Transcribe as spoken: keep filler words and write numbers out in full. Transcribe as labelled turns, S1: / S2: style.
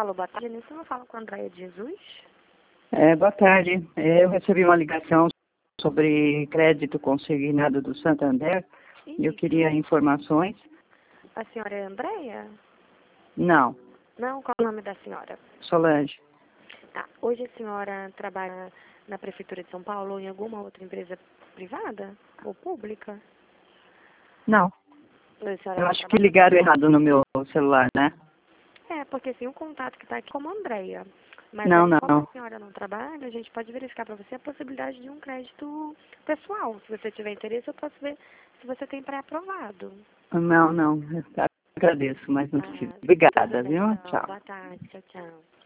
S1: Alô, boa tarde. Nisso eu falo com a Andréia de Jesus.
S2: É, boa tarde. É, eu recebi uma ligação sobre crédito consignado do Santander e eu queria informações.
S1: A senhora é Andréia?
S2: Não,
S1: Não? Qual é o nome da senhora?
S2: Solange.
S1: Tá. Hoje a senhora trabalha na Prefeitura de São Paulo ou em alguma outra empresa privada ou pública?
S2: Não,
S1: Ou a senhora
S2: eu
S1: não
S2: acho que
S1: trabalha?
S2: ligaram errado no meu celular, né?
S1: É, porque assim, o contato que está aqui é como Andréia. Mas
S2: Não,
S1: aí, como a
S2: não.
S1: senhora não trabalha, a gente pode verificar para você a possibilidade de um crédito pessoal. Se você tiver interesse, eu posso ver se você tem pré-aprovado.
S2: Não, não. Eu agradeço, mas não precisa.
S1: Ah, tudo
S2: Obrigada,
S1: bem,
S2: viu?
S1: então.
S2: Tchau.
S1: Boa tarde. Tchau, tchau.